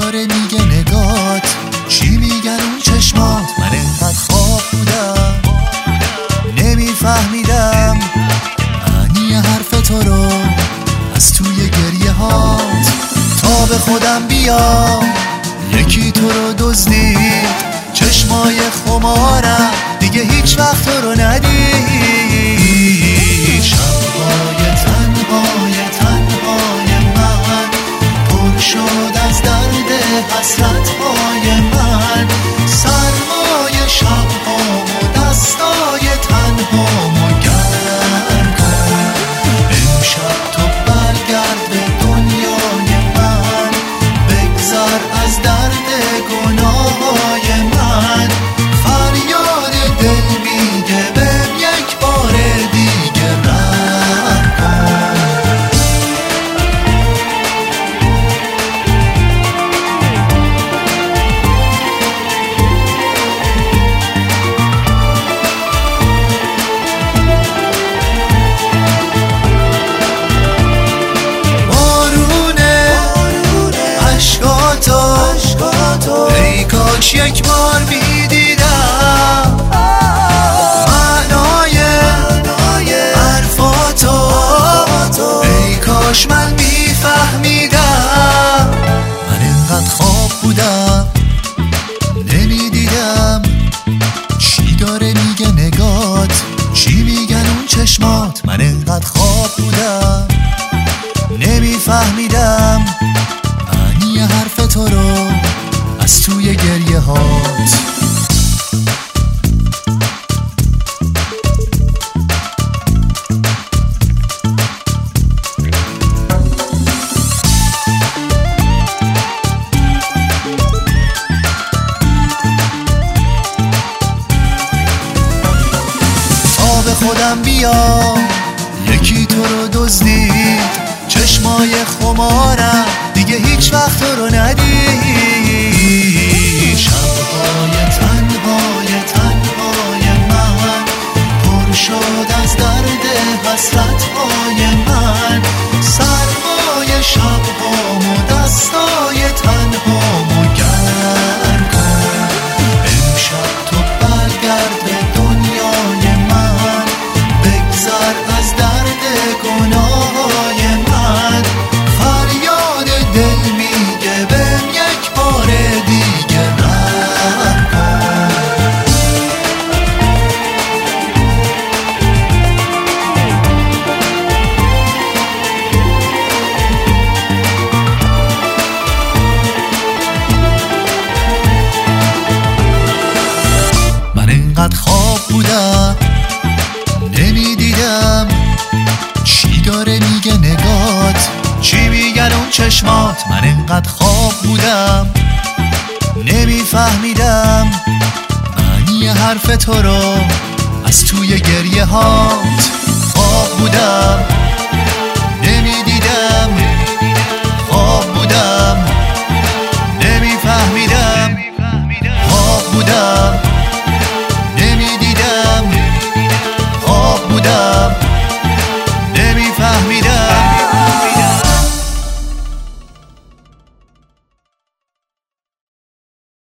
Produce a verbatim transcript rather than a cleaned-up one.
داره میگه نگات؟ چی میگن اون چشمات؟ من انقدر خواب بودم نمیفهمیدم معنی حرف تو رو از توی گریه هات. تا به خودم بیام یکی تو رو دزدید، چشمای خمارم دیگه هیچ وقت تو رو ندید. شبهای تنهای تنهای من پر شد از درد حسرتهای من، سرمای شبهام و دستای تنهامو گرم کن. امشب تو برگرد به دنیای من، بگذر از درد گناههای من. فریاد دل میگه بهم یک بار دیگه رحم کن. ای کاش یک بار میدیدم معنای حرفاتو، ای کاش من میفهمیدم. من انقدر خواب بودم نمیدیدم چی داره میگه نگات؟ چی میگن اون چشمات؟ من انقدر خواب بودم نمیفهمیدم معنی حرف تو رو از توی گریه هات. تا به خودم بیام یکی تو رو دزدید، چشمای خمارم دیگه هیچ وقت تو رو ندید. شبهای تنهای تنهای من پر شد از درد حسرتهای من، سرمای شبهام و دستای تنهامو گرم کن. امشب تو برگرد به دنیای من، بگذر از درد گناههای من. فریاد دل میگه بهم یک بار دیگه رحم کن. من انقدر خواب بودم نمیدیدم چی داره میگه نگات؟ چی میگن اون چشمات؟ من انقدر خواب بودم نمیفهمیدم معنی حرف تو رو از توی گریه هات. خواب بودم